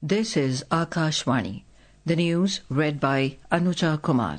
This is Akashvani. The news read by Anuja Kumar.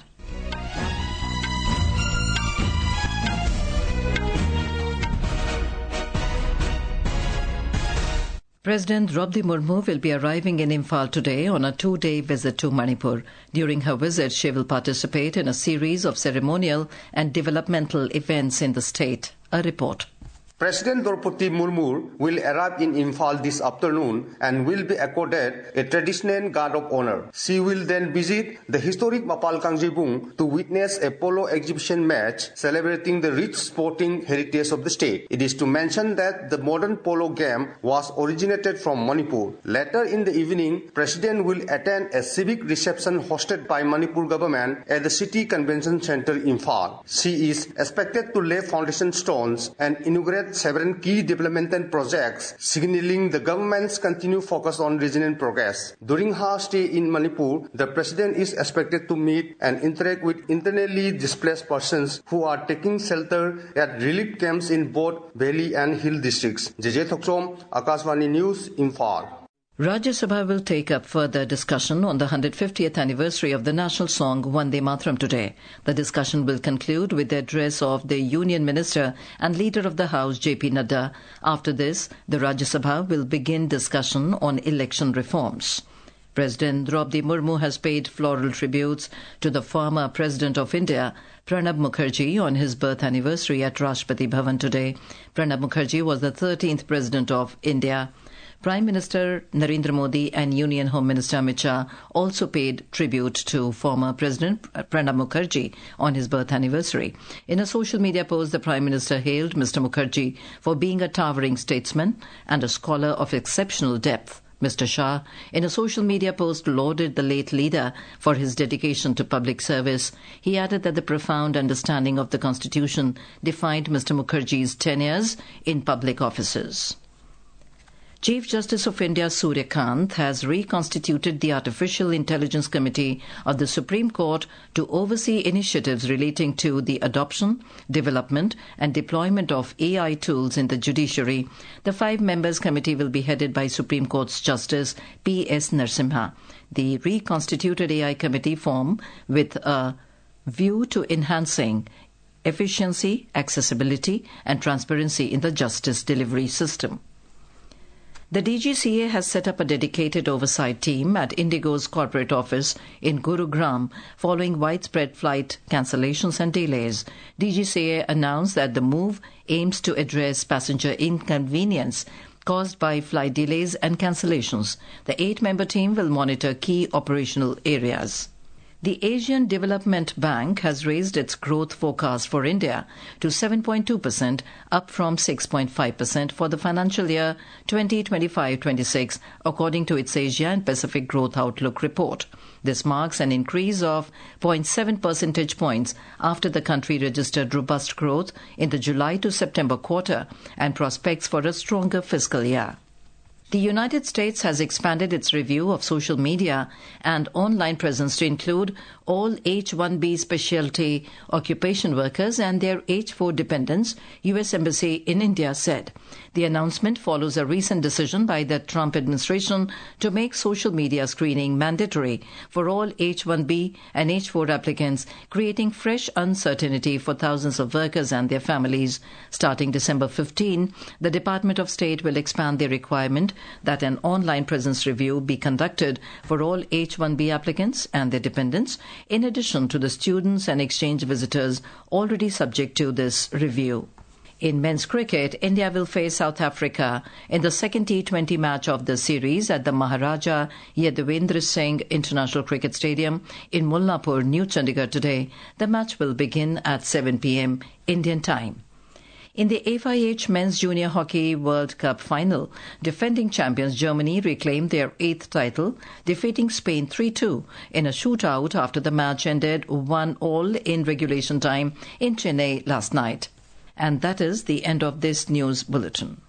President Draupadi Murmu will be arriving in Imphal today on a 2-day visit to Manipur. During her visit, she will participate in a series of ceremonial and developmental events in the state. A report. President Draupadi Murmu will arrive in Imphal this afternoon and will be accorded a traditional guard of honor. She will then visit the historic Mapal Kangjibung to witness a polo exhibition match celebrating the rich sporting heritage of the state. It is to mention that the modern polo game was originated from Manipur. Later in the evening, President will attend a civic reception hosted by Manipur government at the City Convention Center, Imphal. She is expected to lay foundation stones and inaugurate several key developmental projects, signaling the government's continued focus on regional progress. During her stay in Manipur, the President is expected to meet and interact with internally displaced persons who are taking shelter at relief camps in both valley and hill districts. JJ Thoksom, Akashvani News, Imphal. Rajya Sabha will take up further discussion on the 150th anniversary of the national song Vande Mataram today. The discussion will conclude with the address of the Union Minister and Leader of the House, J.P. Nadda. After this, the Rajya Sabha will begin discussion on election reforms. President Draupadi Murmu has paid floral tributes to the former President of India, Pranab Mukherjee, on his birth anniversary at Rashtrapati Bhavan today. Pranab Mukherjee was the 13th President of India. Prime Minister Narendra Modi and Union Home Minister Amit Shah also paid tribute to former President Pranab Mukherjee on his birth anniversary. In a social media post, the Prime Minister hailed Mr. Mukherjee for being a towering statesman and a scholar of exceptional depth. Mr. Shah, in a social media post, lauded the late leader for his dedication to public service. He added that the profound understanding of the Constitution defined Mr. Mukherjee's tenures in public offices. Chief Justice of India Surya Kant has reconstituted the Artificial Intelligence Committee of the Supreme Court to oversee initiatives relating to the adoption, development and deployment of AI tools in the judiciary. The 5-members committee will be headed by Supreme Court's Justice P.S. Narasimha. The reconstituted AI committee form with a view to enhancing efficiency, accessibility and transparency in the justice delivery system. The DGCA has set up a dedicated oversight team at Indigo's corporate office in Gurugram following widespread flight cancellations and delays. DGCA announced that the move aims to address passenger inconvenience caused by flight delays and cancellations. The 8-member team will monitor key operational areas. The Asian Development Bank has raised its growth forecast for India to 7.2%, up from 6.5% for the financial year 2025-26, according to its Asia and Pacific Growth Outlook report. This marks an increase of 0.7 percentage points after the country registered robust growth in the July to September quarter and prospects for a stronger fiscal year. The United States has expanded its review of social media and online presence to include all H-1B specialty occupation workers and their H-4 dependents, U.S. Embassy in India said. The announcement follows a recent decision by the Trump administration to make social media screening mandatory for all H-1B and H-4 applicants, creating fresh uncertainty for thousands of workers and their families. Starting December 15, the Department of State will expand the requirement that an online presence review be conducted for all H-1B applicants and their dependents, in addition to the students and exchange visitors already subject to this review. In men's cricket, India will face South Africa in the second T20 match of the series at the Maharaja Yadavendra Singh International Cricket Stadium in Mullapur, New Chandigarh today. The match will begin at 7 p.m. Indian time. In the FIH Men's Junior Hockey World Cup final, defending champions Germany reclaimed their 8th title, defeating Spain 3-2 in a shootout after the match ended 1-1 in regulation time in Chennai last night. And that is the end of this news bulletin.